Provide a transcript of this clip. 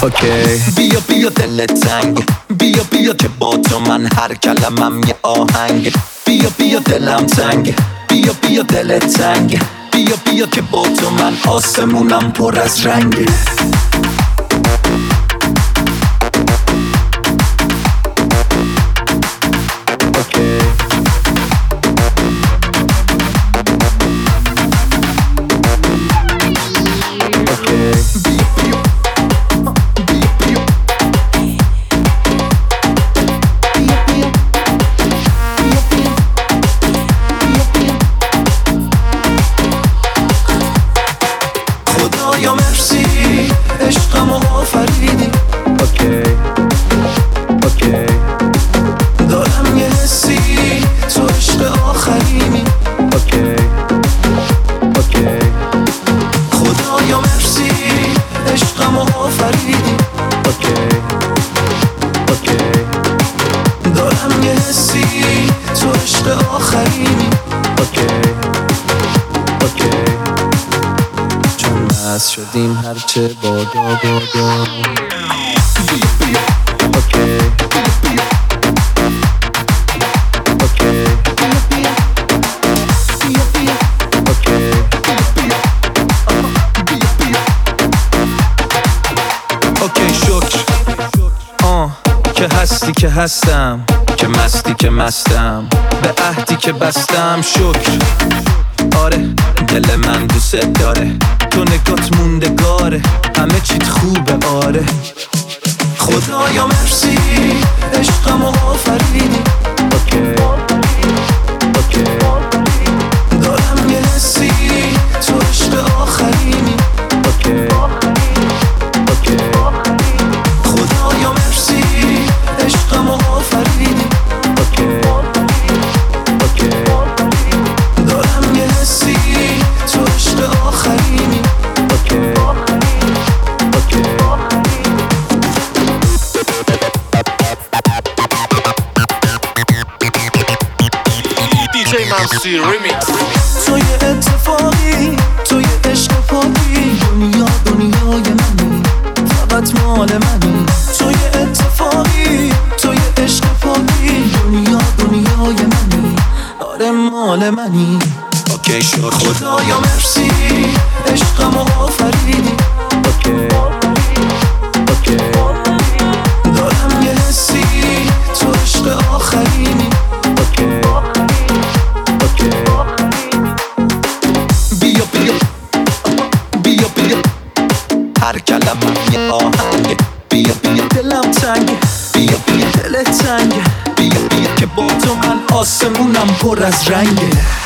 اوکی. بیا بیا دل تنگ، بیا بیا که با تو من هر کلمم یه آهنگ. بیا بیا دلم تنگ، بیا بیا دل تنگ، بیا بیا که با تو من آسمونم پر از رنگ. خدایا مرسی عشقمو آفریدی. اوکی. دارم یه حسی تو عشق آخرینی. اوکی. خدایا مرسی عشقمو آفریدی. اوکی. دارم یه حسی تو عشق آخرینی. اوکی. چون مست شدیم هرچه بادا. اوکی شکر که هستی که هستم، که مستی که مستم، به عهدی که بستم شکر. آره دل من دوست داره، تو نگات موندگاره، همه چیت خوبه. آره خدایا مرسی عشقمو آفریدی. دارم یه حسی تو عشق آخرینی. خدایا مرسی عشقمو آفریدی. دارم یه حسی تو عشق آخرینی. DJ Mamsi Remix. تو یه اتفاقی، تو یه عشق پاکی، دنیا دنیای منی، فقط مال منی. تو یه اتفاقی، تو یه عشق پاکی، دنیا دنیای منی، آره مال منی. اوکی شد. خدایا مرسی عشقمو آفریدی. دارم یه حسی تو عشق آخرینی. بیا بیا بیا بیا هر کلمم یه آهنگ. بیا بیا دلم تنگ، بیا بیا دل تنگ، بیا بیا که با تو من آسمونم پر از رنگه.